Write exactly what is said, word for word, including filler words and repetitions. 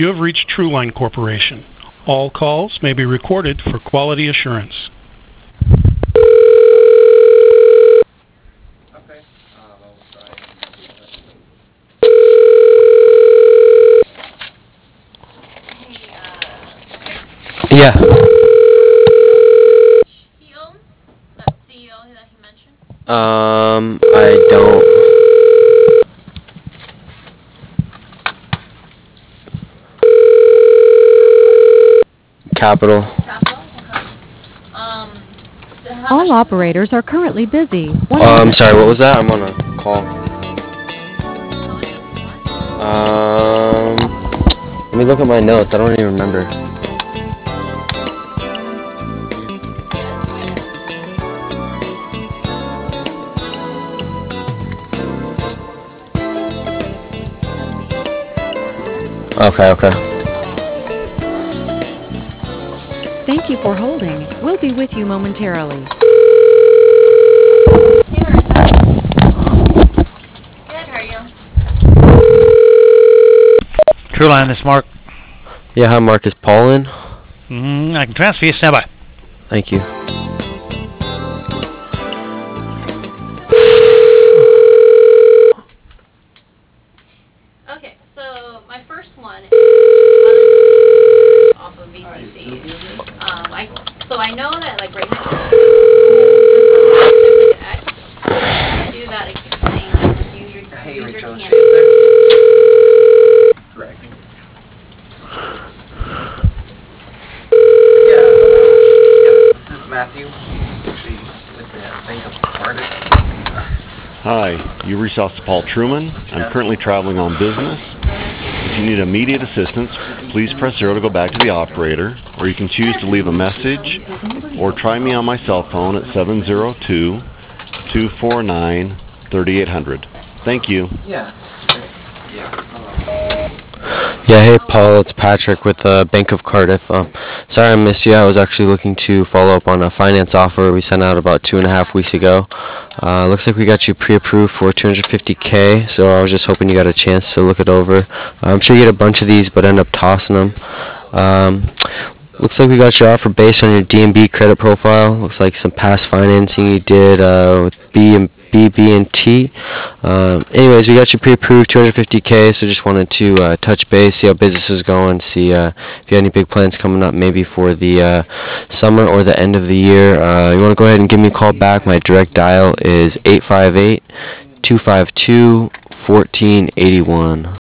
You have reached Truline Corporation. All calls may be recorded for quality assurance. Yeah. He owns that C E O that he mentioned. Um, I don't. Capital. Capital. Okay. Um. so how All much- operators are currently busy. One Um, moment. sorry, what was that? I'm on a call. how much does he want? Um, let me look at my notes. I don't even remember. Okay, okay. Thank you for holding. We'll be with you momentarily. Hey, Marissa. Good. How are you? Truline, this is Mark. Yeah, hi, Marcus. Paul in? Mm, I can transfer you. Stand by. Thank you. Okay. So my first one is off of V C C. Um. I so I know that like right next to the there's like an X. I do that. It keeps saying like this user Hey, user Rachel, can't. is she there? Greg. Yeah. Yeah, this is Matthew. Actually, with the Bank of Cardiff. Hi, you reached out to Paul Truman. I'm currently traveling on business. If you need immediate assistance, please press zero to go back to the operator, or you can choose to leave a message, or try me on my cell phone at seven zero two, two four nine, three eight zero zero. Thank you. Yeah. Yeah. Yeah, hey, Paul. It's Patrick with uh, Bank of Cardiff. Um, sorry I missed you. I was actually looking to follow up on a finance offer we sent out about two and a half weeks ago. Uh, looks like we got you pre-approved for two hundred fifty K, so I was just hoping you got a chance to look it over. I'm sure you get a bunch of these, but end up tossing them. Um, looks like we got your offer based on your D and B credit profile. Looks like some past financing you did uh, with B and B, B and T. Um, anyways, we got you pre-approved two hundred fifty K, so just wanted to uh, touch base, see how business is going, see uh, if you had any big plans coming up, maybe for the uh, summer or the end of the year. Uh, you want to go ahead and give me a call back? My direct dial is eight five eight, two five two, one four eight one.